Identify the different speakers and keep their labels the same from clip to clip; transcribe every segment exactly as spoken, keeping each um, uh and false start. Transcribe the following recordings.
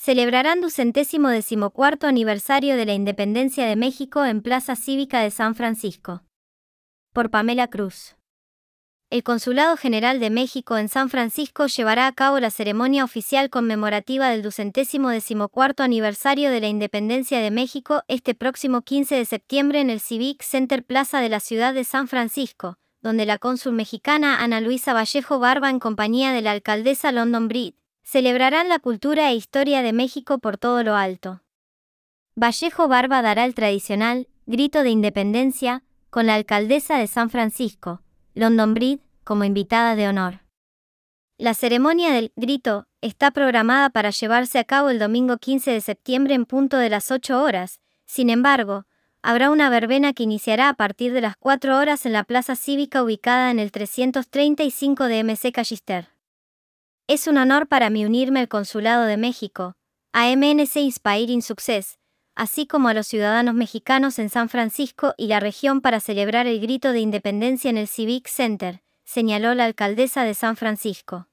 Speaker 1: celebrarán ducentésimo decimocuarto aniversario de la independencia de México en Plaza Cívica de San Francisco. Por Pamela Cruz. El Consulado General de México en San Francisco llevará a cabo la ceremonia oficial conmemorativa del ducentésimo decimocuarto aniversario de la independencia de México este próximo quince de septiembre en el Civic Center Plaza de la ciudad de San Francisco, donde la cónsul mexicana Ana Luisa Vallejo Barba en compañía de la alcaldesa London Breed, celebrarán la cultura e historia de México por todo lo alto. Vallejo Barba dará el tradicional grito de independencia, con la alcaldesa de San Francisco, London Breed, como invitada de honor. La ceremonia del grito está programada para llevarse a cabo el domingo quince de septiembre en punto de las ocho horas, sin embargo, habrá una verbena que iniciará a partir de las cuatro horas en la plaza cívica ubicada en el trescientos treinta y cinco de M C Callister. Es un honor para mí unirme al Consulado de México, a M N C Inspiring Success, así como a los ciudadanos mexicanos en San Francisco y la región para celebrar el grito de independencia en el Civic Center, señaló la alcaldesa de San Francisco.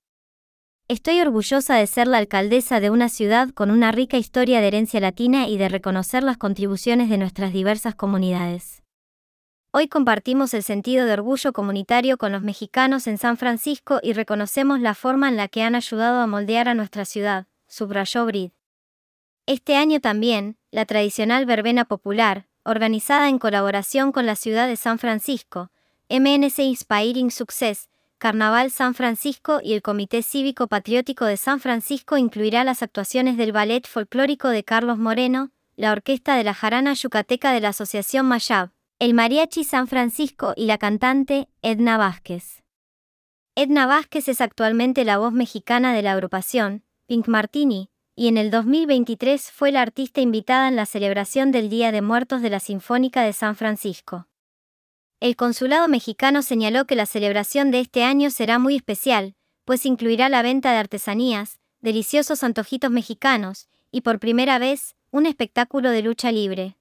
Speaker 1: Estoy orgullosa de ser la alcaldesa de una ciudad con una rica historia de herencia latina y de reconocer las contribuciones de nuestras diversas comunidades. Hoy compartimos el sentido de orgullo comunitario con los mexicanos en San Francisco y reconocemos la forma en la que han ayudado a moldear a nuestra ciudad, subrayó Breed. Este año también, la tradicional verbena popular, organizada en colaboración con la ciudad de San Francisco, M N C Inspiring Success, Carnaval San Francisco y el Comité Cívico Patriótico de San Francisco incluirá las actuaciones del Ballet Folclórico de Carlos Moreno, la Orquesta de la Jarana Yucateca de la Asociación Mayab, el Mariachi San Francisco y la cantante Edna Vázquez. Edna Vázquez es actualmente la voz mexicana de la agrupación Pink Martini, y en el dos mil veintitrés fue la artista invitada en la celebración del Día de Muertos de la Sinfónica de San Francisco. El consulado mexicano señaló que la celebración de este año será muy especial, pues incluirá la venta de artesanías, deliciosos antojitos mexicanos, y por primera vez, un espectáculo de lucha libre.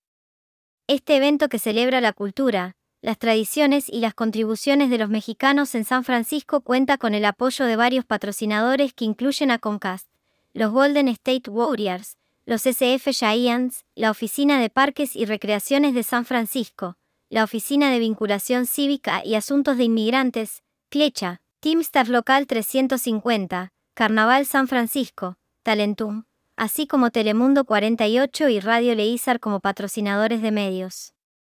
Speaker 1: Este evento que celebra la cultura, las tradiciones y las contribuciones de los mexicanos en San Francisco cuenta con el apoyo de varios patrocinadores que incluyen a Comcast, los Golden State Warriors, los S F Giants, la Oficina de Parques y Recreaciones de San Francisco, la Oficina de Vinculación Cívica y Asuntos de Inmigrantes, Flecha, Teamstars Local trescientos cincuenta, Carnaval San Francisco, Talentum, así como Telemundo cuarenta y ocho y Radio Leizar como patrocinadores de medios.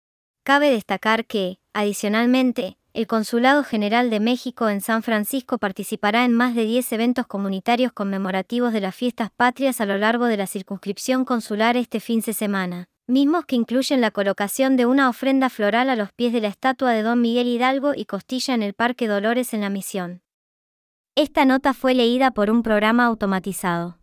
Speaker 1: Cabe destacar que, adicionalmente, el Consulado General de México en San Francisco participará en más de diez eventos comunitarios conmemorativos de las fiestas patrias a lo largo de la circunscripción consular este fin de semana, mismos que incluyen la colocación de una ofrenda floral a los pies de la estatua de Don Miguel Hidalgo y Costilla en el Parque Dolores en La Misión. Esta nota fue leída por un programa automatizado.